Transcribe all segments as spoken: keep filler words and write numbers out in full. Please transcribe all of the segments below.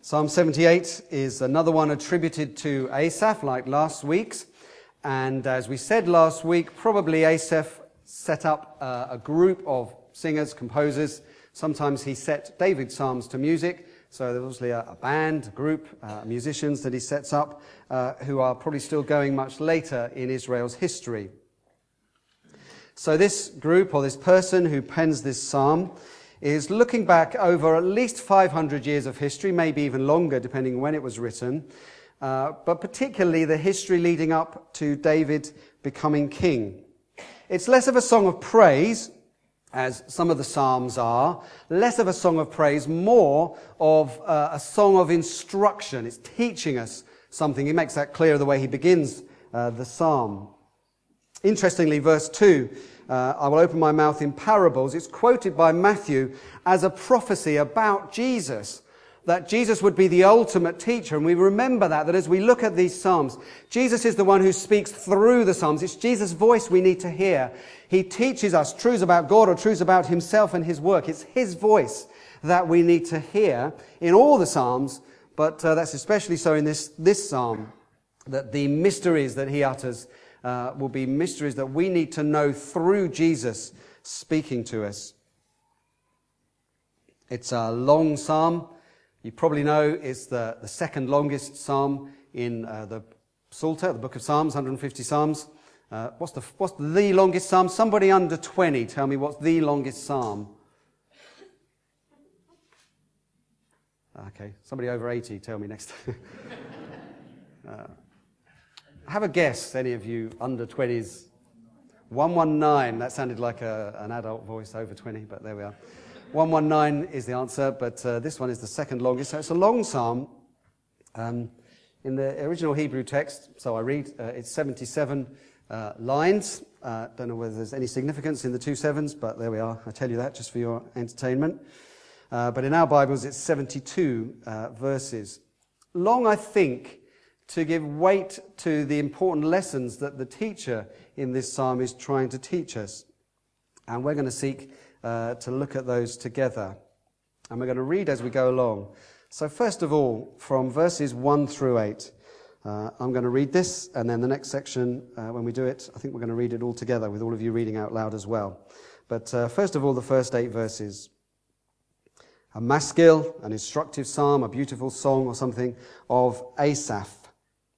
Psalm seventy-eight is another one attributed to Asaph, like last week's. And as we said last week, probably Asaph set up uh, a group of singers, composers. Sometimes he set David's psalms to music. So there's obviously a, a band, a group, uh, musicians that he sets up, uh, who are probably still going much later in Israel's history. So this group, or this person who pens this psalm, is looking back over at least five hundred years of history, maybe even longer, depending on when it was written, uh, but particularly the history leading up to David becoming king. It's less of a song of praise, as some of the Psalms are, less of a song of praise, more of uh, a song of instruction. It's teaching us something. He makes that clear the way he begins uh, the Psalm. Interestingly, verse two, uh, I will open my mouth in parables. It's quoted by Matthew as a prophecy about Jesus, that Jesus would be the ultimate teacher. And we remember that, that as we look at these Psalms, Jesus is the one who speaks through the Psalms. It's Jesus' voice we need to hear. He teaches us truths about God or truths about himself and his work. It's his voice that we need to hear in all the Psalms, but uh, that's especially so in this, this Psalm, that the mysteries that he utters uh, will be mysteries that we need to know through Jesus speaking to us. It's a long Psalm. You probably know it's the, the second longest Psalm in uh, the Psalter, the book of Psalms, one hundred fifty Psalms. Uh, what's the what's the longest Psalm? Somebody under twenty, tell me what's the longest Psalm. Okay, somebody over eighty, tell me next. uh, have a guess, any of you under twenties. one nineteen, that sounded like a, an adult voice over twenty, but there we are. one nineteen is the answer, but uh, this one is the second longest. So it's a long psalm. Um, in the original Hebrew text, so I read, uh, it's seventy-seven uh, lines. Uh, don't know whether there's any significance in the two sevens, but there we are. I tell you that just for your entertainment. Uh, but in our Bibles, it's seventy-two uh, verses. Long, I think, to give weight to the important lessons that the teacher in this psalm is trying to teach us. And we're going to seek Uh, to look at those together. And we're going to read as we go along. So first of all, from verses one through eight, uh, I'm going to read this, and then the next section, uh, when we do it, I think we're going to read it all together, with all of you reading out loud as well. But uh, first of all, the first eight verses. A maskil, an instructive psalm, a beautiful song or something of Asaph.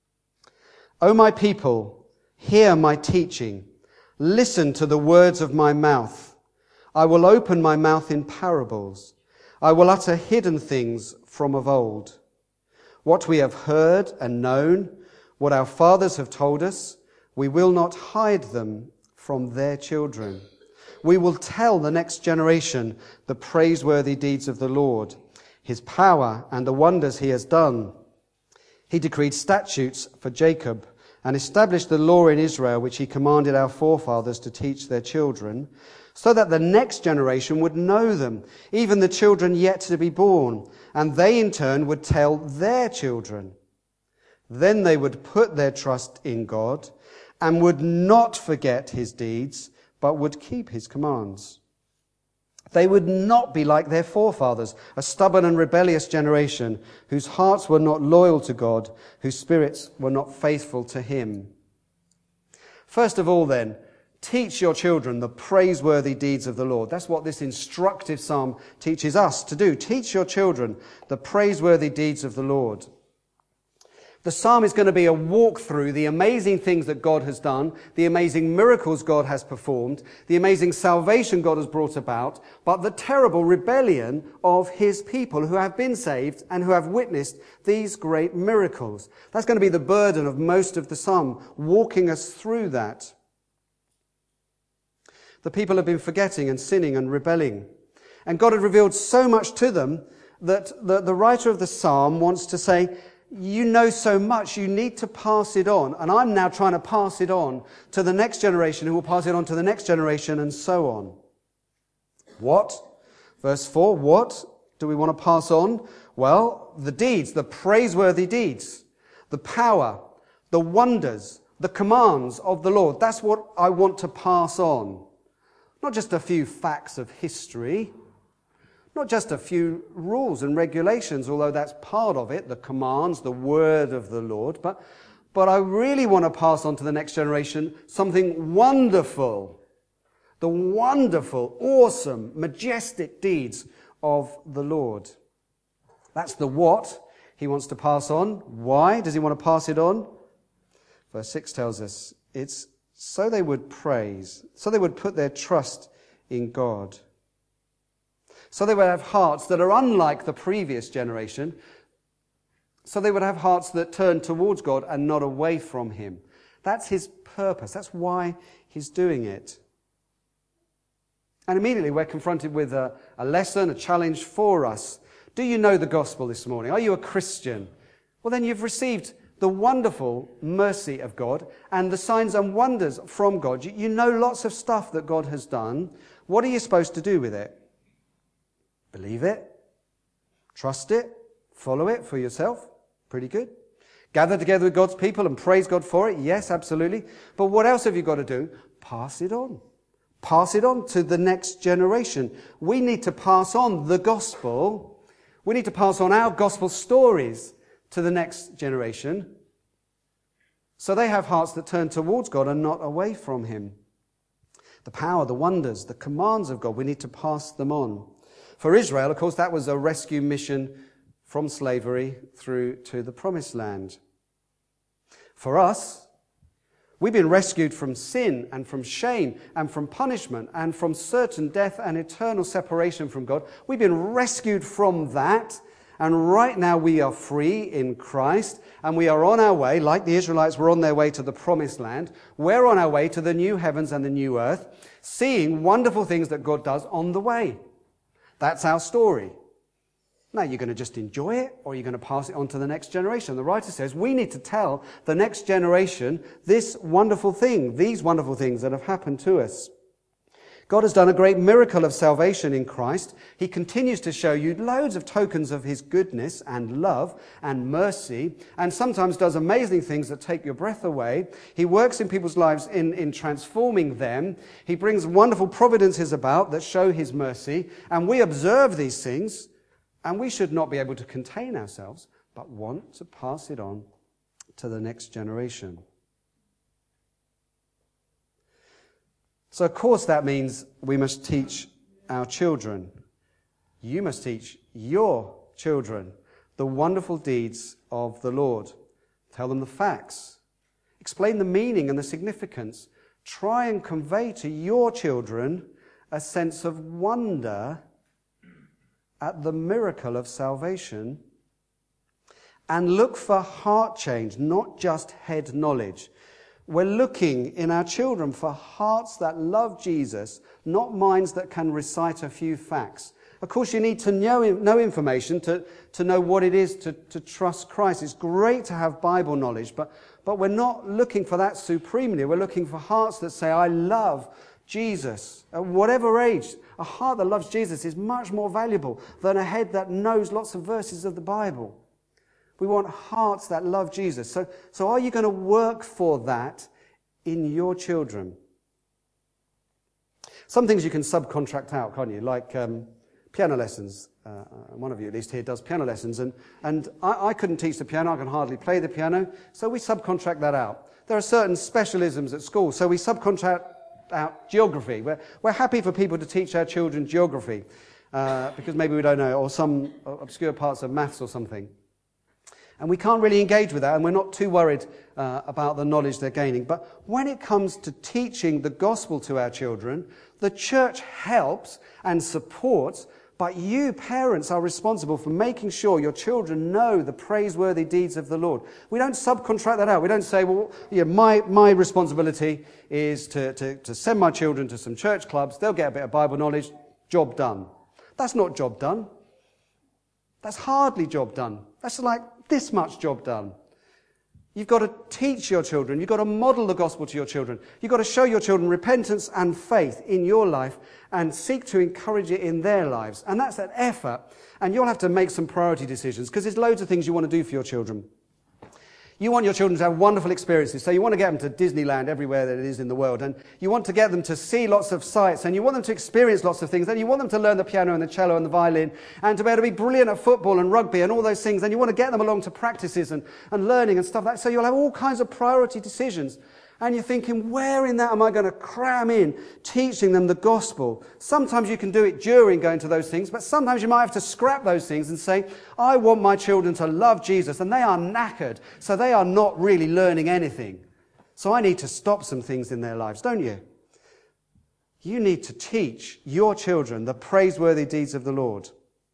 O my people, hear my teaching. Listen to the words of my mouth. I will open my mouth in parables. I will utter hidden things from of old. What we have heard and known, what our fathers have told us, we will not hide them from their children. We will tell the next generation the praiseworthy deeds of the Lord, his power and the wonders he has done. He decreed statutes for Jacob and established the law in Israel, which he commanded our forefathers to teach their children, so that the next generation would know them, even the children yet to be born, and they in turn would tell their children. Then they would put their trust in God and would not forget his deeds, but would keep his commands. They would not be like their forefathers, a stubborn and rebellious generation, whose hearts were not loyal to God, whose spirits were not faithful to him. First of all then, teach your children the praiseworthy deeds of the Lord. That's what this instructive psalm teaches us to do. Teach your children the praiseworthy deeds of the Lord. The psalm is going to be a walk through the amazing things that God has done, the amazing miracles God has performed, the amazing salvation God has brought about, but the terrible rebellion of his people who have been saved and who have witnessed these great miracles. That's going to be the burden of most of the psalm, walking us through that. The people have been forgetting and sinning and rebelling. And God had revealed so much to them that the, the writer of the psalm wants to say, you know so much, you need to pass it on. And I'm now trying to pass it on to the next generation, who will pass it on to the next generation, and so on. What? Verse four, what do we want to pass on? Well, the deeds, the praiseworthy deeds, the power, the wonders, the commands of the Lord. That's what I want to pass on. Not just a few facts of history, Not just a few rules and regulations, although that's part of it, the commands, the word of the Lord, but, but I really want to pass on to the next generation something wonderful, the wonderful, awesome, majestic deeds of the Lord. That's the what he wants to pass on. Why does he want to pass it on? Verse six tells us it's so they would praise, so they would put their trust in God. So they would have hearts that are unlike the previous generation. So they would have hearts that turn towards God and not away from him. That's his purpose. That's why he's doing it. And immediately we're confronted with a, a lesson, a challenge for us. Do you know the gospel this morning? Are you a Christian? Well, then you've received the wonderful mercy of God and the signs and wonders from God. You, you know lots of stuff that God has done. What are you supposed to do with it? Believe it? Trust it? Follow it for yourself? Pretty good. Gather together with God's people and praise God for it? Yes, absolutely. But what else have you got to do? Pass it on. Pass it on to the next generation. We need to pass on the gospel. We need to pass on our gospel stories to the next generation so they have hearts that turn towards God and not away from him. The power, the wonders, the commands of God, we need to pass them on. For Israel, of course, that was a rescue mission from slavery through to the promised land. For us, we've been rescued from sin and from shame and from punishment and from certain death and eternal separation from God. We've been rescued from that, and right now we are free in Christ, and we are on our way, like the Israelites were on their way to the promised land. We're on our way to the new heavens and the new earth, seeing wonderful things that God does on the way. That's our story. Now, you're going to just enjoy it, or you're going to pass it on to the next generation. The writer says we need to tell the next generation this wonderful thing, these wonderful things that have happened to us. God has done a great miracle of salvation in Christ. He continues to show you loads of tokens of his goodness and love and mercy, and sometimes does amazing things that take your breath away. He works in people's lives in, in transforming them. He brings wonderful providences about that show his mercy, and we observe these things. And we should not be able to contain ourselves, but want to pass it on to the next generation. So, of course, that means we must teach our children. You must teach your children the wonderful deeds of the Lord. Tell them the facts. Explain the meaning and the significance. Try and convey to your children a sense of wonder at the miracle of salvation, and look for heart change, not just head knowledge. We're looking in our children for hearts that love Jesus, not minds that can recite a few facts. Of course, you need to know, know information to, to know what it is to, to trust Christ. It's great to have Bible knowledge, but, but we're not looking for that supremely. We're looking for hearts that say, I love Jesus. At whatever age, a heart that loves Jesus is much more valuable than a head that knows lots of verses of the Bible. We want hearts that love Jesus. So, so are you going to work for that in your children? Some things you can subcontract out, can't you? Like um, piano lessons. Uh, one of you at least here does piano lessons. And, and I, I couldn't teach the piano. I can hardly play the piano. So we subcontract that out. There are certain specialisms at school. So we subcontract out geography. We're, we're happy for people to teach our children geography uh, because maybe we don't know, or some obscure parts of maths or something. And we can't really engage with that, and we're not too worried uh, about the knowledge they're gaining. But when it comes to teaching the gospel to our children, the church helps and supports, but you parents are responsible for making sure your children know the praiseworthy deeds of the Lord. We don't subcontract that out. We don't say, well, yeah, my, my responsibility is to, to, to send my children to some church clubs. They'll get a bit of Bible knowledge. Job done. That's not job done. That's hardly job done. That's like this much job done. You've got to teach your children. You've got to model the gospel to your children. You've got to show your children repentance and faith in your life and seek to encourage it in their lives. And that's an effort. And you'll have to make some priority decisions because there's loads of things you want to do for your children. You want your children to have wonderful experiences, so you want to get them to Disneyland everywhere that it is in the world, and you want to get them to see lots of sights, and you want them to experience lots of things, and you want them to learn the piano and the cello and the violin, and to be able to be brilliant at football and rugby and all those things, and you want to get them along to practices and, and learning and stuff like that. So you'll have all kinds of priority decisions. And you're thinking, where in that am I going to cram in teaching them the gospel? Sometimes you can do it during going to those things, but sometimes you might have to scrap those things and say, I want my children to love Jesus, and they are knackered, so they are not really learning anything. So I need to stop some things in their lives, don't you? You need to teach your children the praiseworthy deeds of the Lord.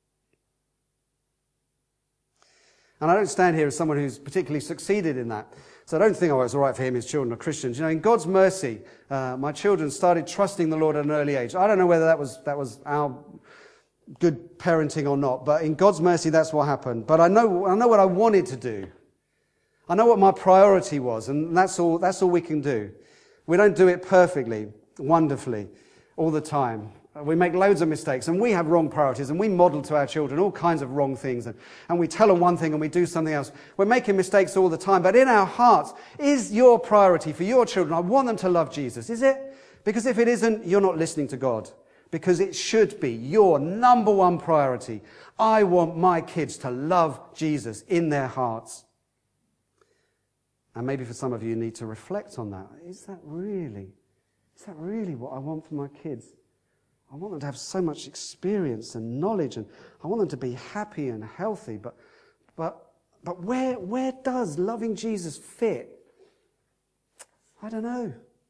And I don't stand here as someone who's particularly succeeded in that. So I don't think, oh, it's all right for him, his children are Christians. You know, in God's mercy, uh, my children started trusting the Lord at an early age. I don't know whether that was that was our good parenting or not, but in God's mercy, that's what happened. But I know I know what I wanted to do. I know what my priority was, and that's all that's all we can do. We don't do it perfectly, wonderfully, all the time. We make loads of mistakes, and we have wrong priorities, and we model to our children all kinds of wrong things, and, and we tell them one thing and we do something else. We're making mistakes all the time, but in our hearts, is your priority for your children, I want them to love Jesus, is it? Because if it isn't, you're not listening to God, because it should be your number one priority. I want my kids to love Jesus in their hearts. And maybe for some of you, you need to reflect on that. Is that really, is that really what I want for my kids? I want them to have so much experience and knowledge, and I want them to be happy and healthy. But, but, but where, where does loving Jesus fit? I don't know.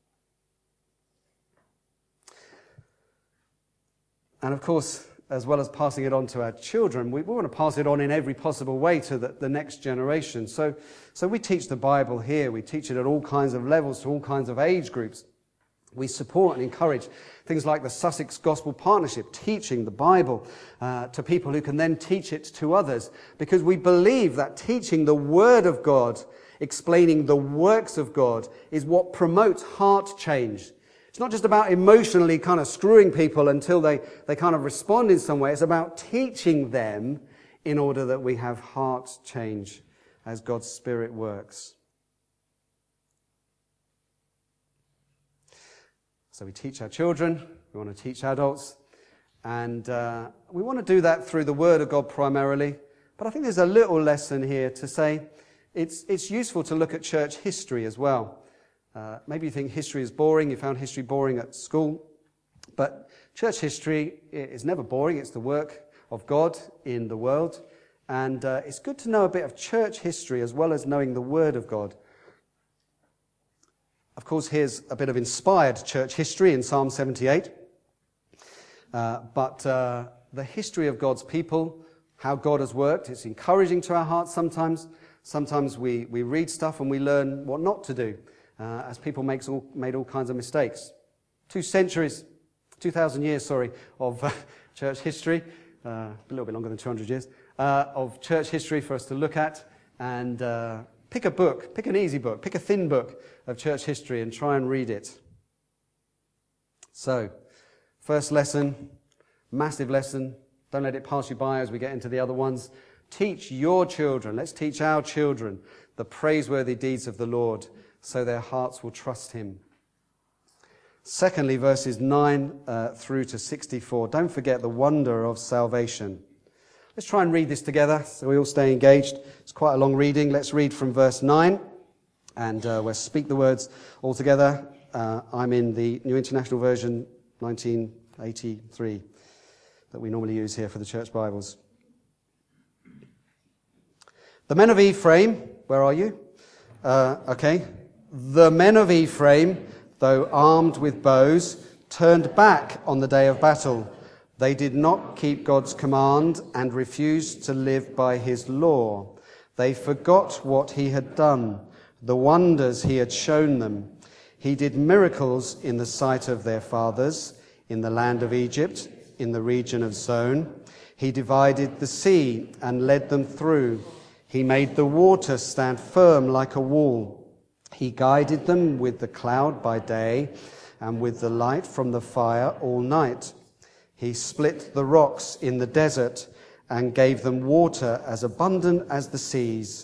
And of course, as well as passing it on to our children, we, we want to pass it on in every possible way to the, the next generation. So, so we teach the Bible here. We teach it at all kinds of levels, to all kinds of age groups. We support and encourage things like the Sussex Gospel Partnership, teaching the Bible uh, to people who can then teach it to others, because we believe that teaching the Word of God, explaining the works of God, is what promotes heart change. It's not just about emotionally kind of screwing people until they, they kind of respond in some way. It's about teaching them in order that we have heart change as God's Spirit works. So we teach our children, we want to teach adults, and uh, we want to do that through the Word of God primarily. But I think there's a little lesson here to say it's, it's useful to look at church history as well. Uh, maybe you think history is boring, you found history boring at school, but church history is never boring. It's the work of God in the world, and uh, it's good to know a bit of church history as well as knowing the Word of God. Of course, here's a bit of inspired church history in Psalm seventy-eight. Uh, but uh, the history of God's people, how God has worked, it's encouraging to our hearts sometimes. Sometimes we, we read stuff and we learn what not to do, uh, as people makes all, made all kinds of mistakes. Two centuries, two thousand years, sorry, of uh, church history, uh, a little bit longer than two hundred years, uh, of church history for us to look at and uh, pick a book, pick an easy book, pick a thin book of church history and try and read it. So, first lesson, massive lesson. Don't let it pass you by as we get into the other ones. Teach your children, let's teach our children the praiseworthy deeds of the Lord so their hearts will trust him. Secondly, verses nine uh, through to sixty-four. Don't forget the wonder of salvation. Let's try and read this together so we all stay engaged. It's quite a long reading. Let's read from verse nine. And uh, we'll speak the words all together. Uh, I'm in the New International Version, nineteen eighty-three, that we normally use here for the church Bibles. The men of Ephraim, where are you? Uh, okay. The men of Ephraim, though armed with bows, turned back on the day of battle. They did not keep God's command and refused to live by his law. They forgot what he had done, the wonders he had shown them. He did miracles in the sight of their fathers, in the land of Egypt, in the region of Zon. He divided the sea and led them through. He made the water stand firm like a wall. He guided them with the cloud by day and with the light from the fire all night. He split the rocks in the desert and gave them water as abundant as the seas.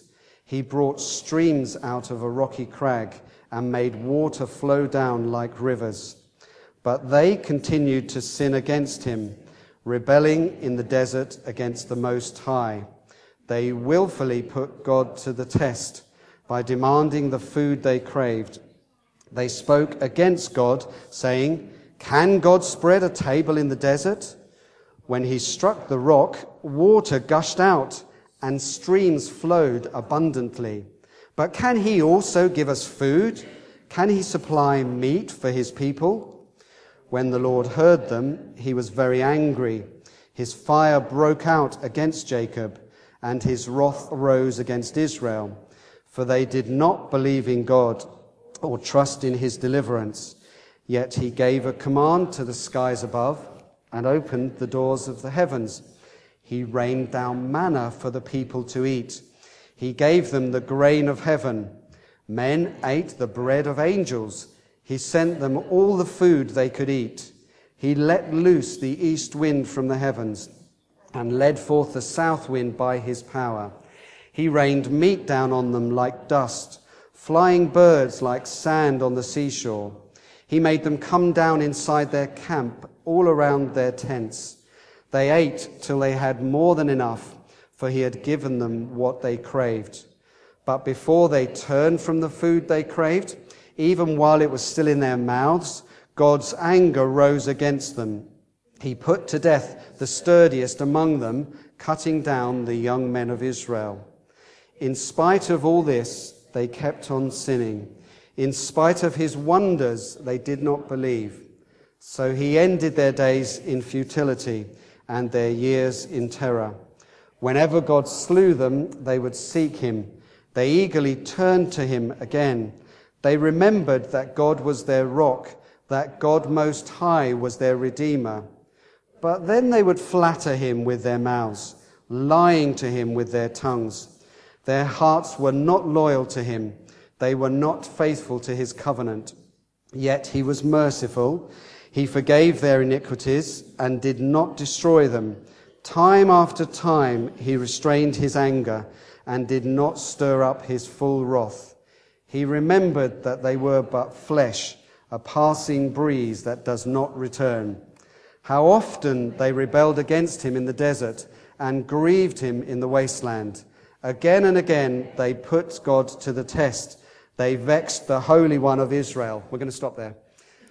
He brought streams out of a rocky crag and made water flow down like rivers. But they continued to sin against him, rebelling in the desert against the Most High. They willfully put God to the test by demanding the food they craved. They spoke against God, saying, "Can God spread a table in the desert?" When he struck the rock, water gushed out and streams flowed abundantly. But can he also give us food? Can he supply meat for his people? When the Lord heard them, he was very angry. His fire broke out against Jacob, and his wrath rose against Israel, for they did not believe in God or trust in his deliverance. Yet he gave a command to the skies above and opened the doors of the heavens. He rained down manna for the people to eat. He gave them the grain of heaven. Men ate the bread of angels. He sent them all the food they could eat. He let loose the east wind from the heavens and led forth the south wind by his power. He rained meat down on them like dust, flying birds like sand on the seashore. He made them come down inside their camp, all around their tents. They ate till they had more than enough, for he had given them what they craved. But before they turned from the food they craved, even while it was still in their mouths, God's anger rose against them. He put to death the sturdiest among them, cutting down the young men of Israel. In spite of all this, they kept on sinning. In spite of his wonders, they did not believe. So he ended their days in futility and their years in terror. Whenever God slew them, they would seek him. They eagerly turned to him again. They remembered that God was their rock, that God Most High was their Redeemer. But then they would flatter him with their mouths, lying to him with their tongues. Their hearts were not loyal to him. They were not faithful to his covenant. Yet he was merciful. He forgave their iniquities and did not destroy them. Time after time he restrained his anger and did not stir up his full wrath. He remembered that they were but flesh, a passing breeze that does not return. How often they rebelled against him in the desert and grieved him in the wasteland. Again and again they put God to the test. They vexed the Holy One of Israel. We're going to stop there.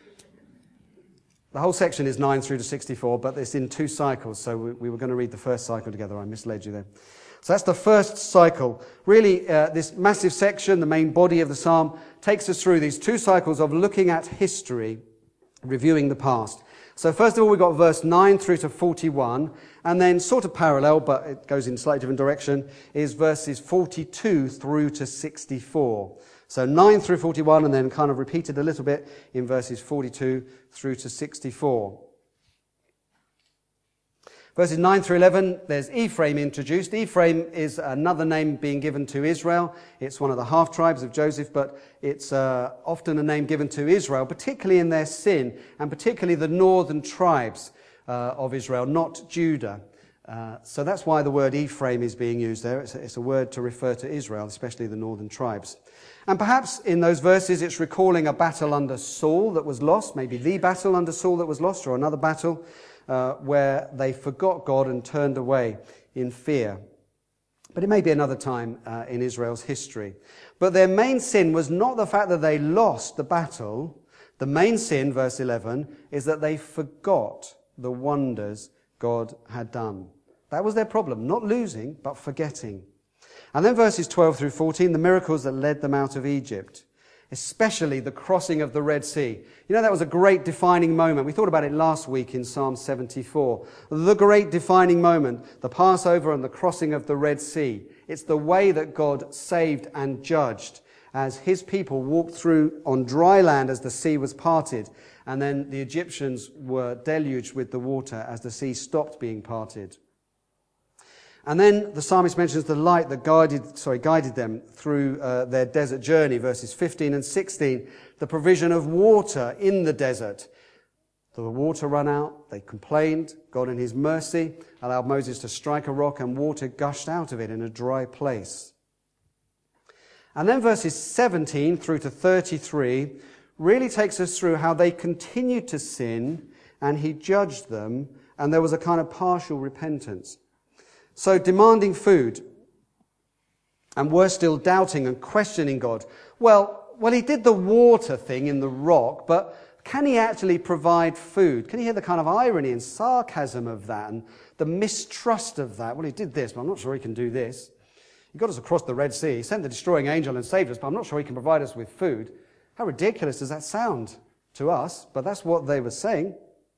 The whole section is nine through to sixty-four, but it's in two cycles, so we, we were going to read the first cycle together. I misled you there. So that's the first cycle. Really, uh, this massive section, the main body of the psalm, takes us through these two cycles of looking at history, reviewing the past. So first of all, we've got verse nine through to forty-one, and then sort of parallel, but it goes in a slightly different direction, is verses forty-two through to sixty-four. So nine through forty-one, and then kind of repeated a little bit in verses forty-two through to sixty-four. Verses nine through eleven, there's Ephraim introduced. Ephraim is another name being given to Israel. It's one of the half-tribes of Joseph, but it's uh, often a name given to Israel, particularly in their sin, and particularly the northern tribes uh, of Israel, not Judah. Uh, so that's why the word Ephraim is being used there. It's a, it's a word to refer to Israel, especially the northern tribes. And perhaps in those verses it's recalling a battle under Saul that was lost, maybe the battle under Saul that was lost, or another battle uh, where they forgot God and turned away in fear. But it may be another time uh, in Israel's history. But their main sin was not the fact that they lost the battle. The main sin, verse eleven, is that they forgot the wonders God had done. That was their problem, not losing, but forgetting. And then verses twelve through fourteen, the miracles that led them out of Egypt, especially the crossing of the Red Sea. You know, that was a great defining moment. We thought about it last week in Psalm seventy-four. The great defining moment, the Passover and the crossing of the Red Sea. It's the way that God saved and judged as his people walked through on dry land as the sea was parted, and then the Egyptians were deluged with the water as the sea stopped being parted. And then the psalmist mentions the light that guided, sorry, guided them through uh, their desert journey, verses fifteen and sixteen, the provision of water in the desert. The water ran out, they complained, God in his mercy allowed Moses to strike a rock and water gushed out of it in a dry place. And then verses seventeen through to thirty-three really takes us through how they continued to sin and he judged them, and there was a kind of partial repentance. So demanding food, and were still doubting and questioning God. Well, well, he did the water thing in the rock, but can he actually provide food? Can you hear the kind of irony and sarcasm of that and the mistrust of that? Well, he did this, but I'm not sure he can do this. He got us across the Red Sea. He sent the destroying angel and saved us, but I'm not sure he can provide us with food. How ridiculous does that sound to us? But that's what they were saying.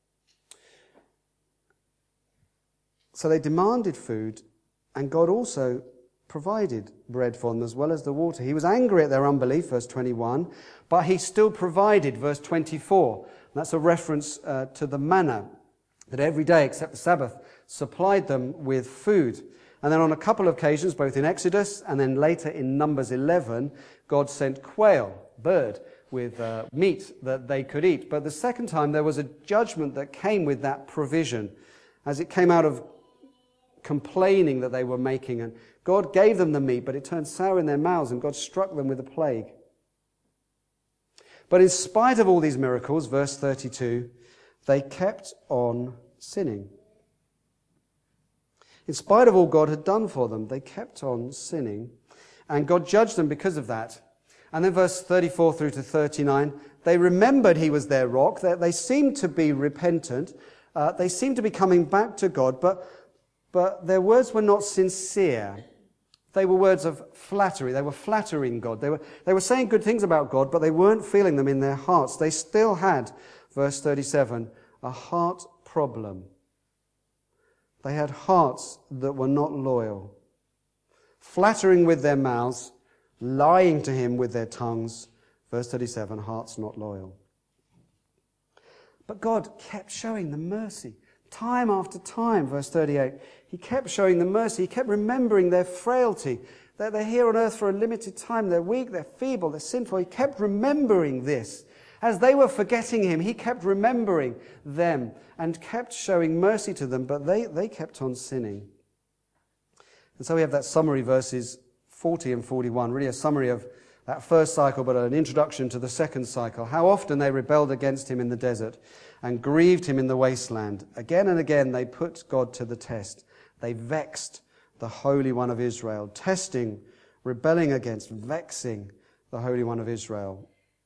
So they demanded food, and God also provided bread for them as well as the water. He was angry at their unbelief, verse twenty-one, but he still provided, verse twenty-four. And that's a reference uh, to the manna that every day except the Sabbath supplied them with food. And then on a couple of occasions, both in Exodus and then later in Numbers eleven, God sent quail, bird, with uh, meat that they could eat. But the second time there was a judgment that came with that provision as it came out of complaining that they were making, and God gave them the meat, but it turned sour in their mouths, and God struck them with a plague. But in spite of all these miracles, verse thirty-two, they kept on sinning. In spite of all God had done for them, they kept on sinning, and God judged them because of that. And then verse thirty-four through to thirty-nine, they remembered he was their rock. They, they seemed to be repentant. Uh, they seemed to be coming back to God, but But their words were not sincere. They were words of flattery. They were flattering God. They were, they were saying good things about God, but they weren't feeling them in their hearts. They still had, verse thirty-seven, a heart problem. They had hearts that were not loyal. Flattering with their mouths, lying to him with their tongues. Verse thirty-seven, hearts not loyal. But God kept showing them mercy. Time after time, verse thirty-eight, he kept showing them mercy. He kept remembering their frailty, that they're here on earth for a limited time. They're weak, they're feeble, they're sinful. He kept remembering this. As they were forgetting him, he kept remembering them and kept showing mercy to them, but they, they kept on sinning. And so we have that summary, verses forty and forty-one, really a summary of that first cycle, but an introduction to the second cycle. How often they rebelled against him in the desert and grieved him in the wasteland. Again and again they put God to the test. They vexed the Holy One of Israel, testing, rebelling against, vexing the Holy One of Israel.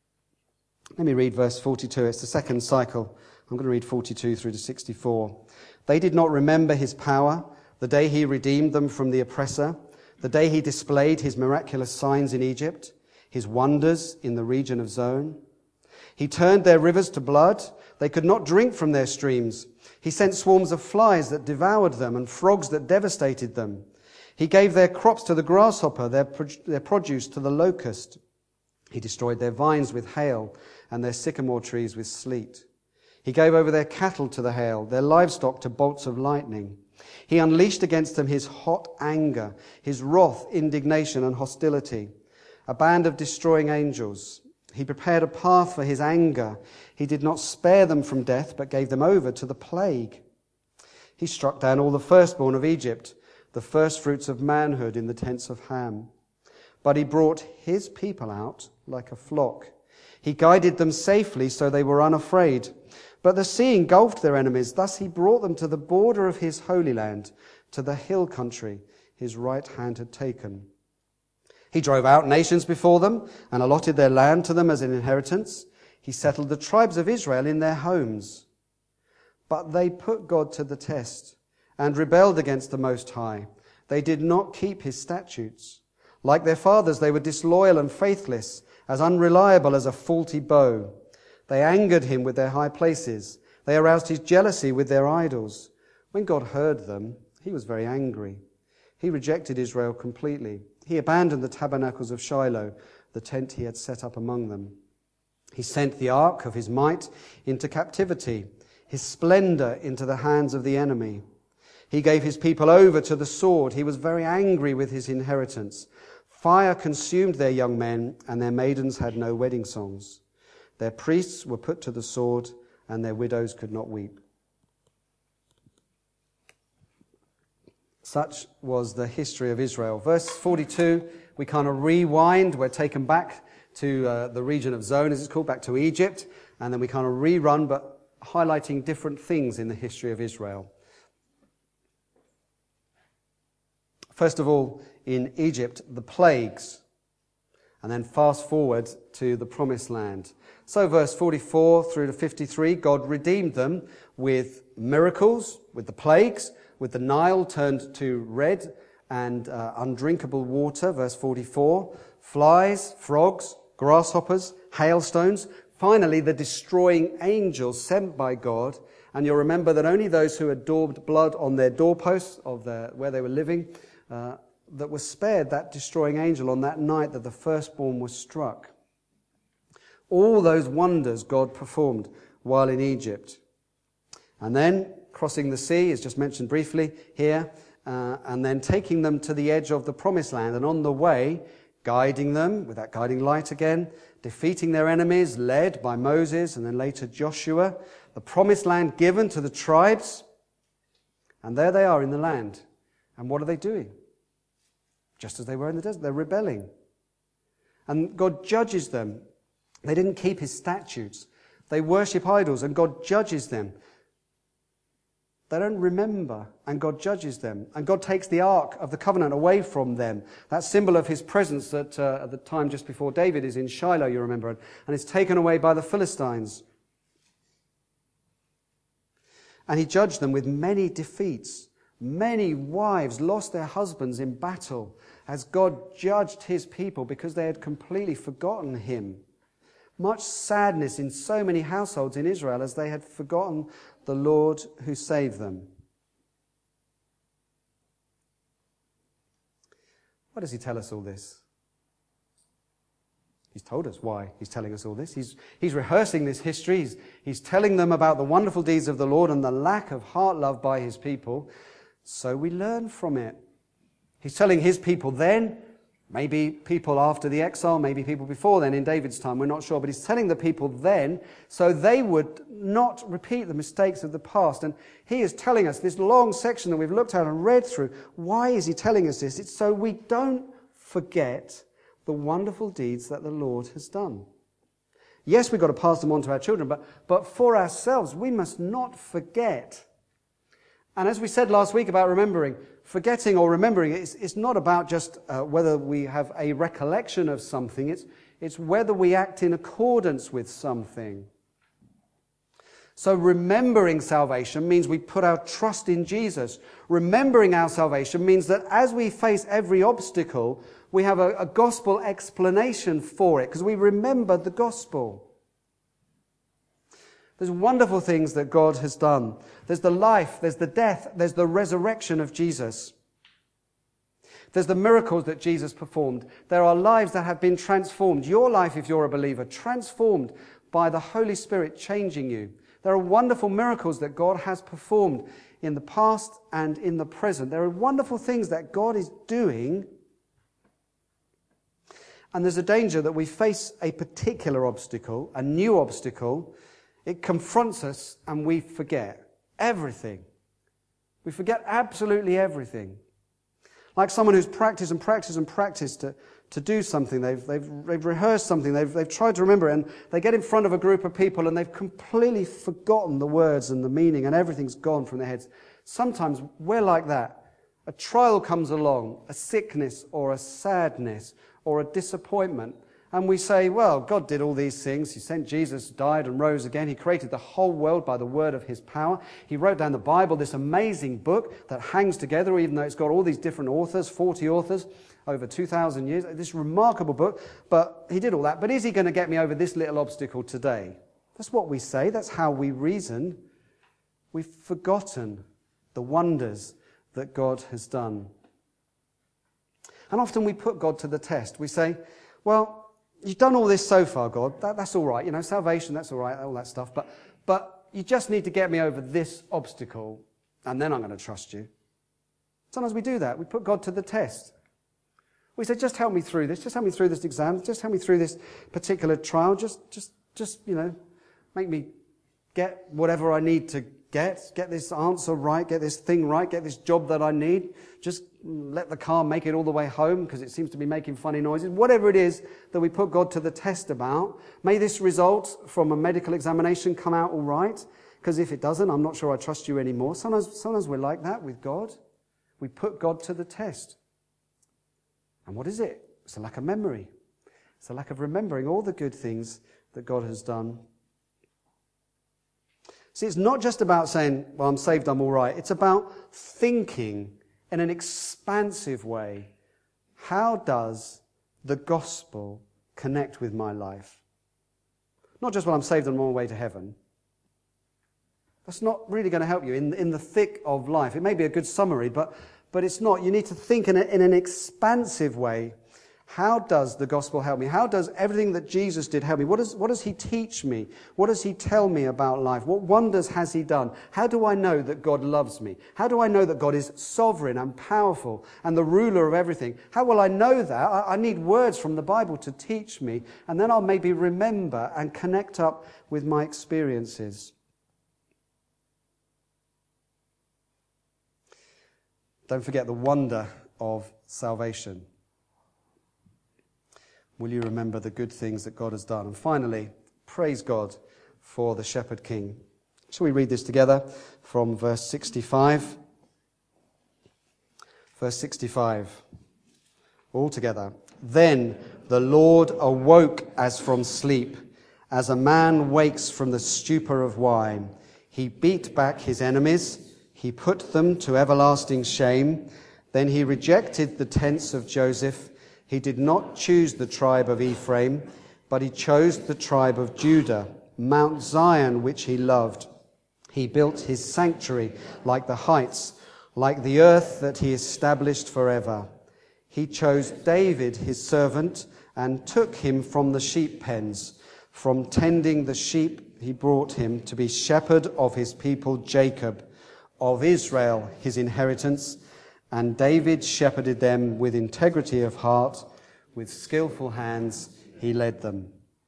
Let me read verse forty-two. It's the second cycle. I'm going to read forty-two through to sixty-four. They did not remember his power, the day he redeemed them from the oppressor, the day he displayed his miraculous signs in Egypt, his wonders in the region of Zone. He turned their rivers to blood. They could not drink from their streams. He sent swarms of flies that devoured them and frogs that devastated them. He gave their crops to the grasshopper, their, their produce to the locust. He destroyed their vines with hail and their sycamore trees with sleet. He gave over their cattle to the hail, their livestock to bolts of lightning. He unleashed against them his hot anger, his wrath, indignation, and hostility, a band of destroying angels. He prepared a path for his anger. He did not spare them from death, but gave them over to the plague. He struck down all the firstborn of Egypt, the firstfruits of manhood in the tents of Ham. But he brought his people out like a flock. He guided them safely so they were unafraid. But the sea engulfed their enemies. Thus he brought them to the border of his holy land, to the hill country his right hand had taken. He drove out nations before them and allotted their land to them as an inheritance. He settled the tribes of Israel in their homes. But they put God to the test and rebelled against the Most High. They did not keep his statutes. Like their fathers, they were disloyal and faithless, as unreliable as a faulty bow. They angered him with their high places. They aroused his jealousy with their idols. When God heard them, he was very angry. He rejected Israel completely. He abandoned the tabernacles of Shiloh, the tent he had set up among them. He sent the ark of his might into captivity, his splendor into the hands of the enemy. He gave his people over to the sword. He was very angry with his inheritance. Fire consumed their young men, and their maidens had no wedding songs. Their priests were put to the sword, and their widows could not weep. Such was the history of Israel. Verse forty-two, we kind of rewind. We're taken back to uh, the region of Zone, as it's called, back to Egypt, and then we kind of rerun, but highlighting different things in the history of Israel. First of all, in Egypt, the plagues, and then fast forward to the Promised Land. So verse forty-four through to fifty-three, God redeemed them with miracles, with the plagues, with the Nile turned to red and uh, undrinkable water, verse forty-four, flies, frogs, grasshoppers, hailstones, finally the destroying angels sent by God. And you'll remember that only those who had daubed blood on their doorposts of their, where they were living, uh, that were spared that destroying angel on that night that the firstborn was struck. All those wonders God performed while in Egypt. And then crossing the sea, as just mentioned briefly here, uh, and then taking them to the edge of the Promised Land, and on the way, guiding them with that guiding light again, defeating their enemies, led by Moses and then later Joshua, the Promised Land given to the tribes, and there they are in the land. And what are they doing? Just as they were in the desert, they're rebelling. And God judges them. They didn't keep his statutes. They worship idols, and God judges them. They don't remember, and God judges them. And God takes the Ark of the Covenant away from them. That symbol of his presence that uh, at the time just before David is in Shiloh, you remember, and it's taken away by the Philistines. And he judged them with many defeats. Many wives lost their husbands in battle as God judged his people because they had completely forgotten him. Much sadness in so many households in Israel as they had forgotten the Lord who saved them. Why does he tell us all this? He's told us why he's telling us all this. He's, he's rehearsing this history. He's, he's telling them about the wonderful deeds of the Lord and the lack of heart love by his people. So we learn from it. He's telling his people then, maybe people after the exile, maybe people before then in David's time, we're not sure. But he's telling the people then so they would not repeat the mistakes of the past. And he is telling us this long section that we've looked at and read through. Why is he telling us this? It's so we don't forget the wonderful deeds that the Lord has done. Yes, we've got to pass them on to our children, but, but for ourselves, we must not forget. And as we said last week about remembering, forgetting or remembering, it's, it's not about just uh, whether we have a recollection of something, it's, it's whether we act in accordance with something. So remembering salvation means we put our trust in Jesus. Remembering our salvation means that as we face every obstacle, we have a, a gospel explanation for it, because we remember the gospel. There's wonderful things that God has done. There's the life, there's the death, there's the resurrection of Jesus. There's the miracles that Jesus performed. There are lives that have been transformed. Your life, if you're a believer, transformed by the Holy Spirit changing you. There are wonderful miracles that God has performed in the past and in the present. There are wonderful things that God is doing. And there's a danger that we face a particular obstacle, a new obstacle. It confronts us and we forget everything. We forget absolutely everything. Like someone who's practiced and practiced and practiced to, to do something. They've, they've, they've rehearsed something. They've, they've tried to remember it. And they get in front of a group of people and they've completely forgotten the words and the meaning and everything's gone from their heads. Sometimes we're like that. A trial comes along, a sickness or a sadness or a disappointment. And we say, well, God did all these things. He sent Jesus, died and rose again. He created the whole world by the word of his power. He wrote down the Bible, this amazing book that hangs together, even though it's got all these different authors, forty authors, over two thousand years. This remarkable book. But he did all that. But is he going to get me over this little obstacle today? That's what we say. That's how we reason. We've forgotten the wonders that God has done. And often we put God to the test. We say, well, you've done all this so far, God. That, that's all right. You know, salvation, that's all right, all that stuff. But, but you just need to get me over this obstacle, and then I'm going to trust you. Sometimes we do that. We put God to the test. We say, just help me through this. Just help me through this exam. Just help me through this particular trial. Just, just, just, you know, make me get whatever I need to get, get this answer right, get this thing right, get this job that I need. Just let the car make it all the way home because it seems to be making funny noises. Whatever it is that we put God to the test about, may this result from a medical examination come out all right. Because if it doesn't, I'm not sure I trust you anymore. Sometimes, sometimes we're like that with God. We put God to the test. And what is it? It's a lack of memory. It's a lack of remembering all the good things that God has done. See, it's not just about saying, well, I'm saved, I'm all right. It's about thinking in an expansive way. How does the gospel connect with my life? Not just, well, I'm saved and I'm on my way to heaven. That's not really going to help you in, in the thick of life. It may be a good summary, but, but it's not. You need to think in, a, in an expansive way. How does the gospel help me? How does everything that Jesus did help me? What does, what does he teach me? What does he tell me about life? What wonders has he done? How do I know that God loves me? How do I know that God is sovereign and powerful and the ruler of everything? How will I know that? I, I need words from the Bible to teach me, and then I'll maybe remember and connect up with my experiences. Don't forget the wonder of salvation. Will you remember the good things that God has done? And finally, praise God for the Shepherd King. Shall we read this together from verse sixty-five? Verse sixty-five. All together. Then the Lord awoke as from sleep, as a man wakes from the stupor of wine. He beat back his enemies. He put them to everlasting shame. Then he rejected the tents of Joseph. He did not choose the tribe of Ephraim, but he chose the tribe of Judah, Mount Zion, which he loved. He built his sanctuary like the heights, like the earth that he established forever. He chose David, his servant, and took him from the sheep pens. From tending the sheep, he brought him to be shepherd of his people Jacob, of Israel, his inheritance. And David shepherded them with integrity of heart, with skillful hands he led them.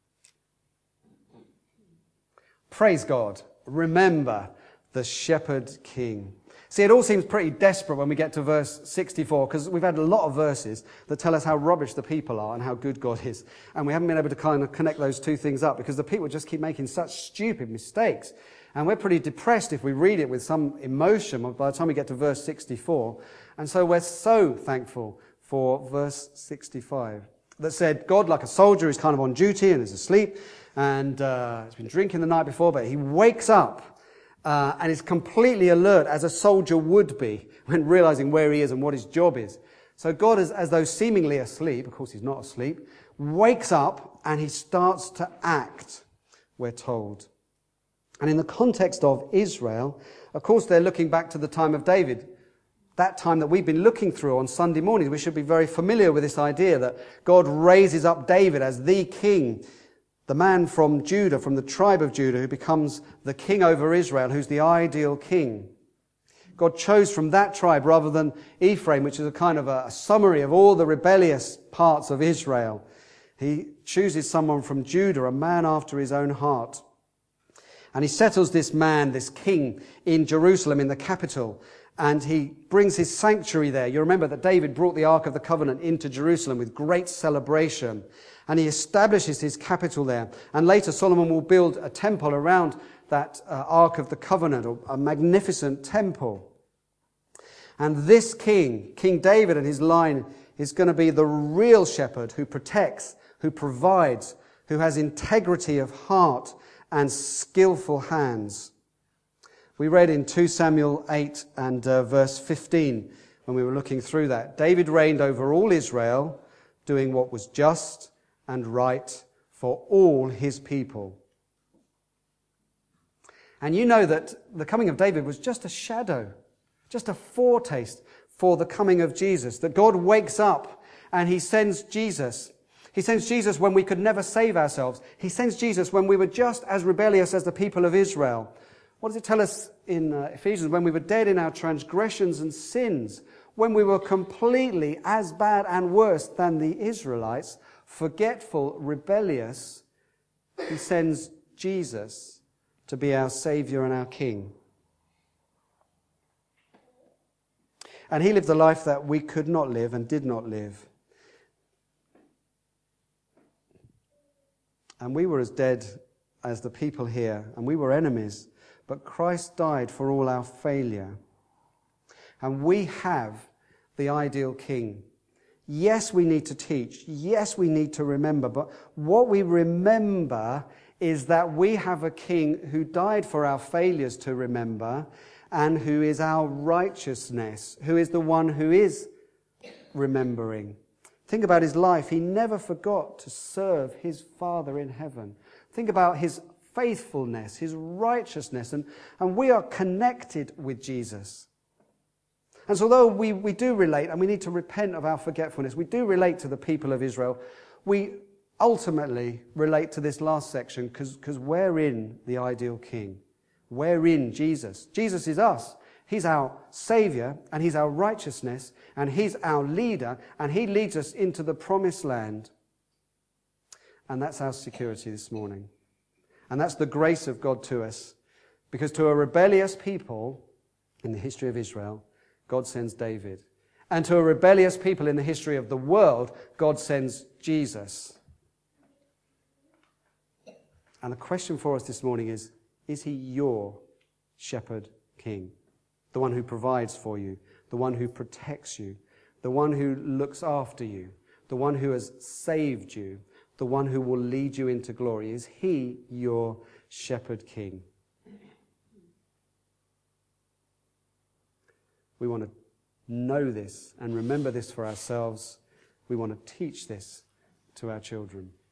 Praise God. Remember the Shepherd King. See, it all seems pretty desperate when we get to verse sixty-four, because we've had a lot of verses that tell us how rubbish the people are and how good God is. And we haven't been able to kind of connect those two things up because the people just keep making such stupid mistakes. And we're pretty depressed if we read it with some emotion by the time we get to verse sixty-four. And so we're so thankful for verse sixty-five that said, God, like a soldier, is kind of on duty and is asleep and uh, has been drinking the night before, but he wakes up uh, and is completely alert as a soldier would be when realizing where he is and what his job is. So God, is, as though seemingly asleep, of course he's not asleep, wakes up and he starts to act, we're told. And in the context of Israel, of course they're looking back to the time of David. That time that we've been looking through on Sunday mornings, we should be very familiar with this idea that God raises up David as the king, the man from Judah, from the tribe of Judah, who becomes the king over Israel, who's the ideal king. God chose from that tribe rather than Ephraim, which is a kind of a, a summary of all the rebellious parts of Israel. He chooses someone from Judah, a man after his own heart. And he settles this man, this king, in Jerusalem, in the capital. And he brings his sanctuary there. You remember that David brought the Ark of the Covenant into Jerusalem with great celebration. And he establishes his capital there. And later Solomon will build a temple around that uh, Ark of the Covenant, or a magnificent temple. And this king, King David and his line, is going to be the real shepherd who protects, who provides, who has integrity of heart and skillful hands. We read in Second Samuel eight and uh, verse fifteen, when we were looking through that, David reigned over all Israel, doing what was just and right for all his people. And you know that the coming of David was just a shadow, just a foretaste for the coming of Jesus, that God wakes up and he sends Jesus. He sends Jesus when we could never save ourselves. He sends Jesus when we were just as rebellious as the people of Israel. What does it tell us in uh, Ephesians? When we were dead in our transgressions and sins, when we were completely as bad and worse than the Israelites, forgetful, rebellious, he sends Jesus to be our Saviour and our King. And he lived the life that we could not live and did not live. And we were as dead as the people here, and we were enemies. But Christ died for all our failure. And we have the ideal king. Yes, we need to teach. Yes, we need to remember. But what we remember is that we have a king who died for our failures to remember, and who is our righteousness, who is the one who is remembering. Think about his life. He never forgot to serve his Father in heaven. Think about his faithfulness, his righteousness, and, and we are connected with Jesus. And so although we, we do relate, and we need to repent of our forgetfulness, we do relate to the people of Israel, we ultimately relate to this last section because we're in the ideal king. We're in Jesus. Jesus is us. He's our Saviour, and he's our righteousness, and he's our leader, and he leads us into the promised land. And that's our security this morning. And that's the grace of God to us. Because to a rebellious people in the history of Israel, God sends David. And to a rebellious people in the history of the world, God sends Jesus. And the question for us this morning is, is he your shepherd king? The one who provides for you, the one who protects you, the one who looks after you, the one who has saved you, the one who will lead you into glory. Is he your shepherd king? We want to know this and remember this for ourselves. We want to teach this to our children.